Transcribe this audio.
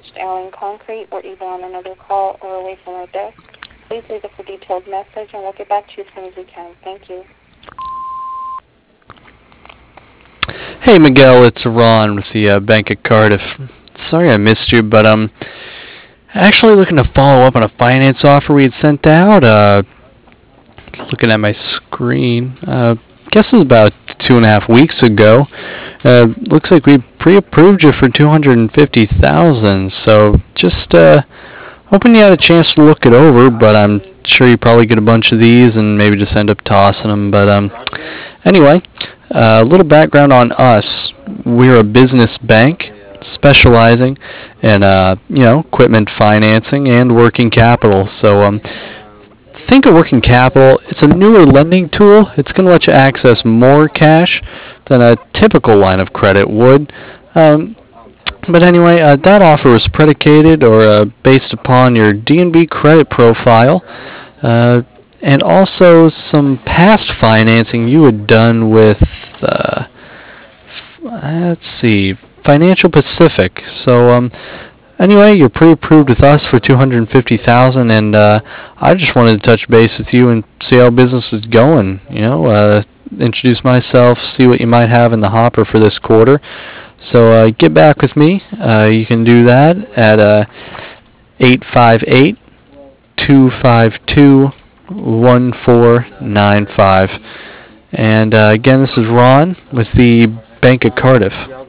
reached Allen Concrete. We're either on another call or away from our desk. Please leave us a detailed message, and we'll get back to you as soon as we can. Thank you. Hey Miguel, it's Ron with the Bank of Cardiff. Sorry I missed you, but I'm actually looking to follow up on a finance offer we had sent out. Looking at my screen, guess it was about 2.5 weeks ago. Looks like we pre-approved you for $250,000. So just hoping you had a chance to look it over, but I'm sure you probably get a bunch of these and maybe just end up tossing them. But anyway, a little background on us. We're a business bank specializing in equipment financing and working capital. So think of working capital. It's a newer lending tool. It's going to let you access more cash than a typical line of credit would. But anyway, that offer was predicated or based upon your D&B credit profile, and also some past financing you had done with, let's see, Financial Pacific. So anyway, you're pre-approved with us for $250,000, and I just wanted to touch base with you and see how business is going. Introduce myself, see what you might have in the hopper for this quarter. So get back with me. You can do that at 858-252-1495. And again, this is Ron with the Bank of Cardiff.